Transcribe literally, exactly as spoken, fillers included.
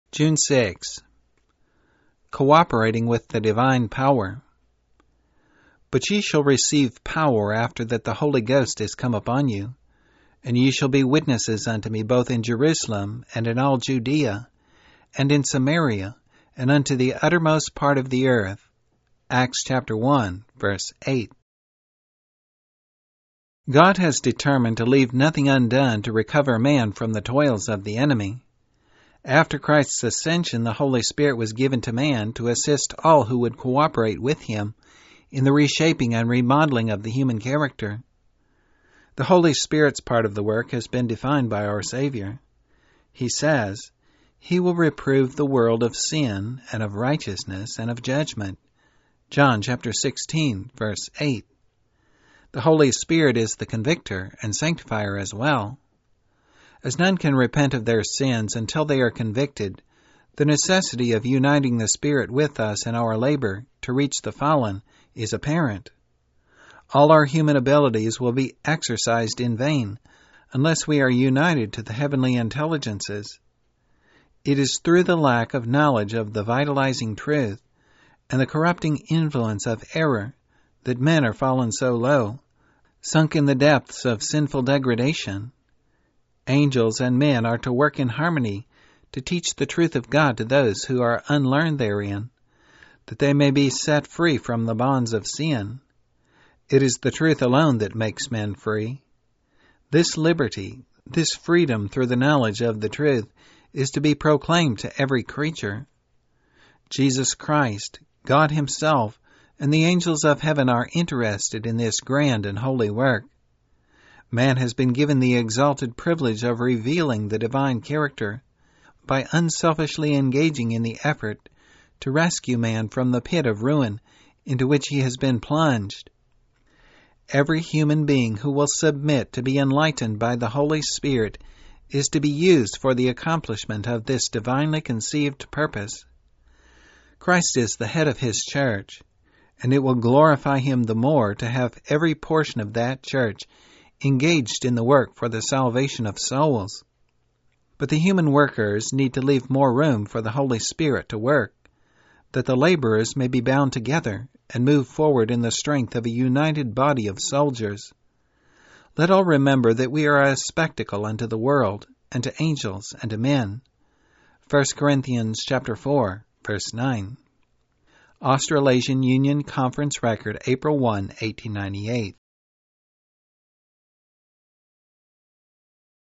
June sixth. Cooperating with the divine power. But ye shall receive power after that the Holy Ghost is come upon you, and ye shall be witnesses unto me both in Jerusalem, and in all Judea, and in Samaria, and unto the uttermost part of the earth. Acts chapter one, verse eight. God has determined to leave nothing undone to recover man from the toils of the enemy. After Christ's ascension, the Holy Spirit was given to man to assist all who would cooperate with him in the reshaping and remodeling of the human character. The Holy Spirit's part of the work has been defined by our Savior. He says, He will reprove the world of sin and of righteousness and of judgment. John chapter sixteen, verse eight. The Holy Spirit is the convictor and sanctifier as well. As none can repent of their sins until they are convicted, the necessity of uniting the Spirit with us in our labor to reach the fallen is apparent. All our human abilities will be exercised in vain unless we are united to the heavenly intelligences. It is through the lack of knowledge of the vitalizing truth and the corrupting influence of error that men are fallen so low, sunk in the depths of sinful degradation. Angels and men are to work in harmony to teach the truth of God to those who are unlearned therein, that they may be set free from the bonds of sin. It is the truth alone that makes men free. This liberty, this freedom through the knowledge of the truth, is to be proclaimed to every creature. Jesus Christ, God Himself, and the angels of heaven are interested in this grand and holy work. Man has been given the exalted privilege of revealing the divine character by unselfishly engaging in the effort to rescue man from the pit of ruin into which he has been plunged. Every human being who will submit to be enlightened by the Holy Spirit is to be used for the accomplishment of this divinely conceived purpose. Christ is the head of His church, and it will glorify Him the more to have every portion of that church engaged in the work for the salvation of souls. But the human workers need to leave more room for the Holy Spirit to work, that the laborers may be bound together and move forward in the strength of a united body of soldiers. Let all remember that we are a spectacle unto the world, and to angels, and to men. First Corinthians chapter four, verse nine. Australasian Union Conference Record, April first, eighteen ninety-eight.